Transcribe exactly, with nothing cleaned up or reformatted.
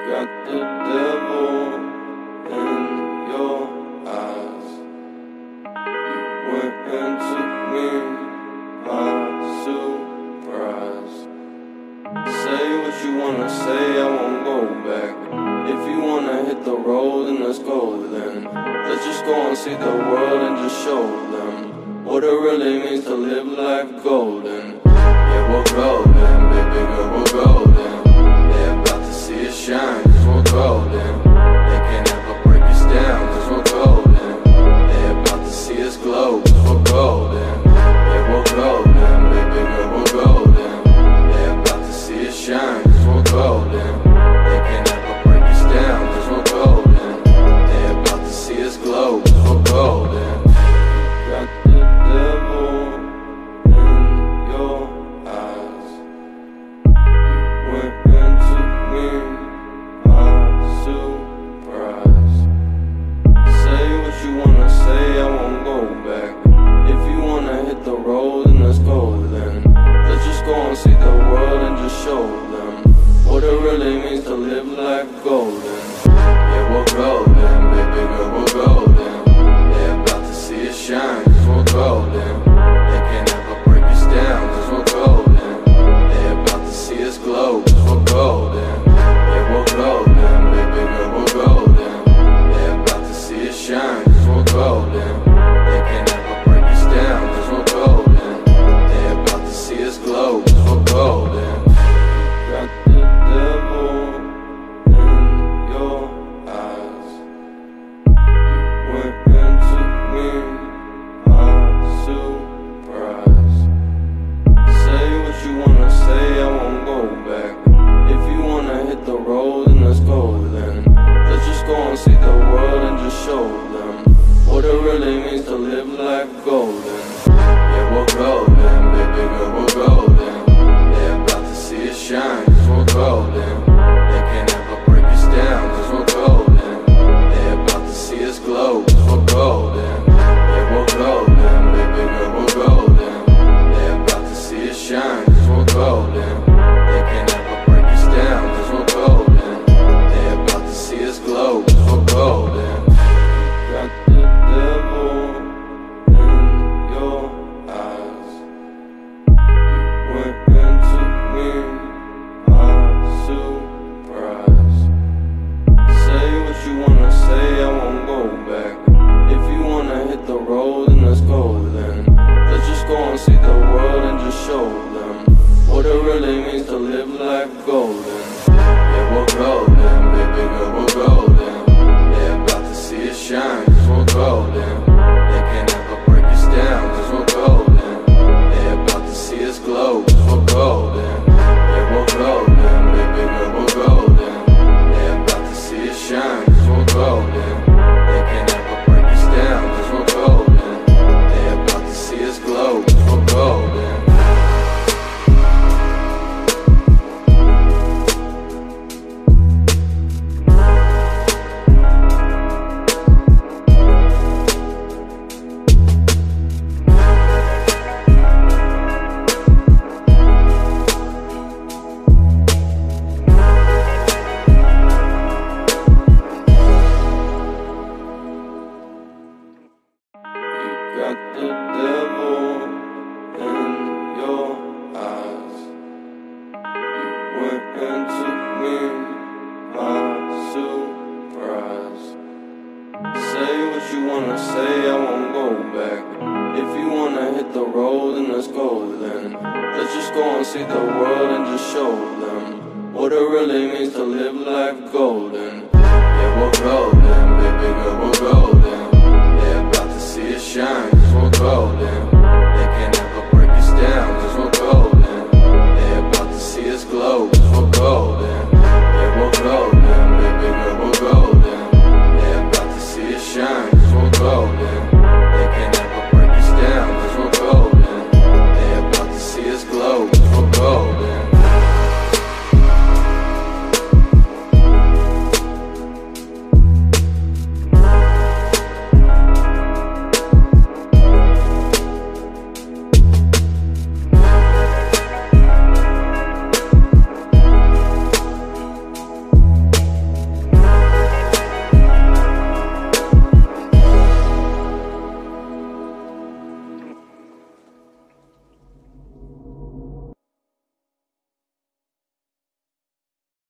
Got the devil in your eyes. You went and took me by surprise. Say what you wanna say, I won't go back. If you wanna hit the road, then let's go then. Let's just go and see the world and just show them what it really means to live life golden. Yeah, we're golden, baby girl, we're golden. They're about to see us shine, cause we're golden. They can't ever break us down, cause we're golden. They're about to see us glow, cause we're golden. Yeah, we're golden, baby girl, we're golden. They're about to see us shine, cause we're golden. They can't ever break us down, cause we're golden. They're about to see us glow, cause we're golden. Got the devil in your eyes. You went and took me by surprise. Say what you wanna say, I won't go back. If you wanna hit the road, then let's go then. Let's just go and see the world and just show them what it really means to live life golden. Yeah, we're golden, baby girl, we're golden. They're about to see us shine, cause we're golden. They can't ever break us down, cause we're golden. They're about to see us glow, cause we're golden. Yeah, we're golden, baby girl, we're golden. They're about to see us shine, cause we're golden. They can't ever break us down, cause we're golden. They're about to see us glow, cause we're golden. Got the devil in your eyes. You went and took me by surprise. Say what you wanna say, I won't go back. If you wanna hit the road, then let's go then. Let's just go and see the world and just show them what it really means to live life golden. Yeah, we're golden, baby girl, we're golden. They're about to see us shine, cause we're golden. They can't ever break us down, cause we're golden. They're about to see us glow, cause we're golden. Yeah, we're golden, baby girl, we're golden. They're about to see us shine, cause we're golden. They can't ever break us down, cause we're golden. They're about to see us glow, cause we're golden. Got the devil in your eyes. You went and took me by surprise. Say what you wanna say, I won't go back. If you wanna hit the road, then let's go then. Let's just go and see the world and just show them what it really means to live life golden. Yeah, we're golden, baby girl, we're golden. They're about to see us shine, cause we're golden. They can't ever break us down, cause we're golden. They're about to see us glow, cause we're golden. Yeah, we're golden, baby girl, we're golden. They're about to see us shine, cause we're golden. They can't ever break us down, cause we're golden. They're about to see us glow, cause we're golden. Got the devil in your eyes. You went and took me by surprise. Say what you wanna say, I won't go back. If you wanna hit the road, then let's go then. Let's just go and see the world and just show them what it really means to live life golden. Yeah, we're golden, baby girl, we're golden. They're about to see us shine, cause we're golden.